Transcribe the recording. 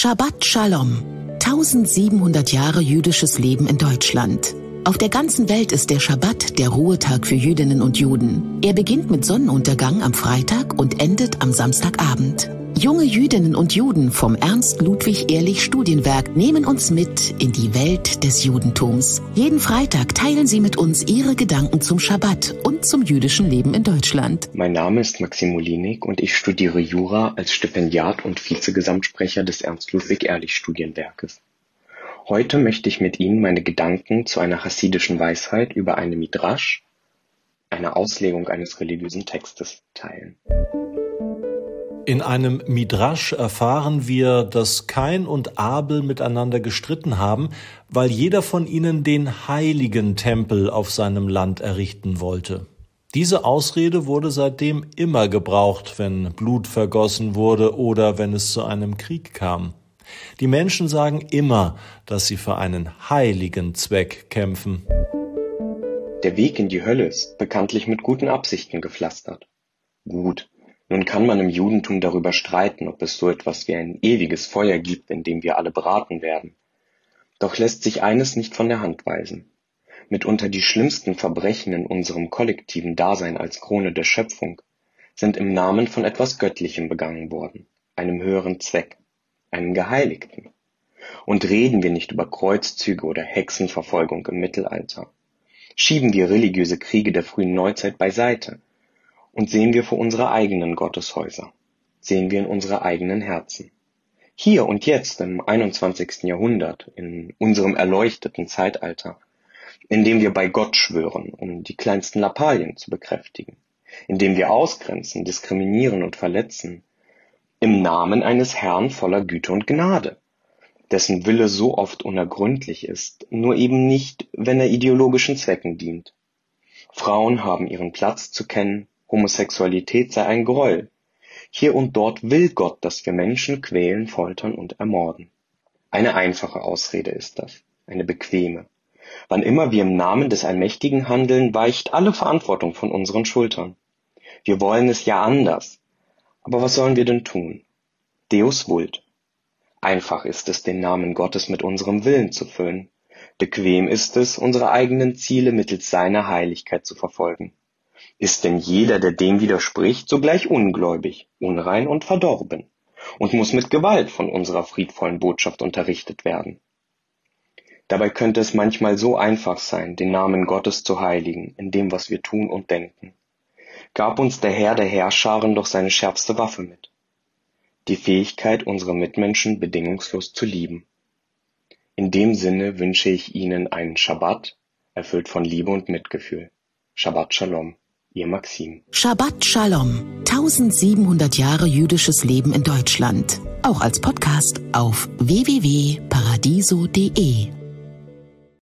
Shabbat Shalom. 1700 Jahre jüdisches Leben in Deutschland. Auf der ganzen Welt ist der Schabbat der Ruhetag für Jüdinnen und Juden. Er beginnt mit Sonnenuntergang am Freitag und endet am Samstagabend. Junge Jüdinnen und Juden vom Ernst-Ludwig-Ehrlich-Studienwerk nehmen uns mit in die Welt des Judentums. Jeden Freitag teilen sie mit uns ihre Gedanken zum Schabbat und zum jüdischen Leben in Deutschland. Mein Name ist Maxim Molinik und ich studiere Jura als Stipendiat und Vizegesamtsprecher des Ernst-Ludwig-Ehrlich-Studienwerkes. Heute möchte ich mit Ihnen meine Gedanken zu einer chassidischen Weisheit über eine Midrash, eine Auslegung eines religiösen Textes, teilen. In einem Midrash erfahren wir, dass Kain und Abel miteinander gestritten haben, weil jeder von ihnen den heiligen Tempel auf seinem Land errichten wollte. Diese Ausrede wurde seitdem immer gebraucht, wenn Blut vergossen wurde oder wenn es zu einem Krieg kam. Die Menschen sagen immer, dass sie für einen heiligen Zweck kämpfen. Der Weg in die Hölle ist bekanntlich mit guten Absichten gepflastert. Gut, nun kann man im Judentum darüber streiten, ob es so etwas wie ein ewiges Feuer gibt, in dem wir alle braten werden. Doch lässt sich eines nicht von der Hand weisen. Mitunter die schlimmsten Verbrechen in unserem kollektiven Dasein als Krone der Schöpfung sind im Namen von etwas Göttlichem begangen worden, einem höheren Zweck, einem Geheiligten. Und reden wir nicht über Kreuzzüge oder Hexenverfolgung im Mittelalter. Schieben wir religiöse Kriege der frühen Neuzeit beiseite und sehen wir vor unsere eigenen Gotteshäuser, sehen wir in unsere eigenen Herzen. Hier und jetzt im 21. Jahrhundert, in unserem erleuchteten Zeitalter, in dem wir bei Gott schwören, um die kleinsten Lappalien zu bekräftigen, in dem wir ausgrenzen, diskriminieren und verletzen, im Namen eines Herrn voller Güte und Gnade, dessen Wille so oft unergründlich ist, nur eben nicht, wenn er ideologischen Zwecken dient. Frauen haben ihren Platz zu kennen, Homosexualität sei ein Gräuel. Hier und dort will Gott, dass wir Menschen quälen, foltern und ermorden. Eine einfache Ausrede ist das, eine bequeme. Wann immer wir im Namen des Allmächtigen handeln, weicht alle Verantwortung von unseren Schultern. Wir wollen es ja anders. Aber was sollen wir denn tun? Deus vult. Einfach ist es, den Namen Gottes mit unserem Willen zu füllen. Bequem ist es, unsere eigenen Ziele mittels seiner Heiligkeit zu verfolgen. Ist denn jeder, der dem widerspricht, sogleich ungläubig, unrein und verdorben und muss mit Gewalt von unserer friedvollen Botschaft unterrichtet werden? Dabei könnte es manchmal so einfach sein, den Namen Gottes zu heiligen, in dem, was wir tun und denken. Gab uns der Herr der Heerscharen doch seine schärfste Waffe mit: die Fähigkeit, unsere Mitmenschen bedingungslos zu lieben. In dem Sinne wünsche ich Ihnen einen Schabbat, erfüllt von Liebe und Mitgefühl. Shabbat Shalom, Ihr Maxim. Shabbat Shalom. 1700 Jahre jüdisches Leben in Deutschland. Auch als Podcast auf www.paradiso.de.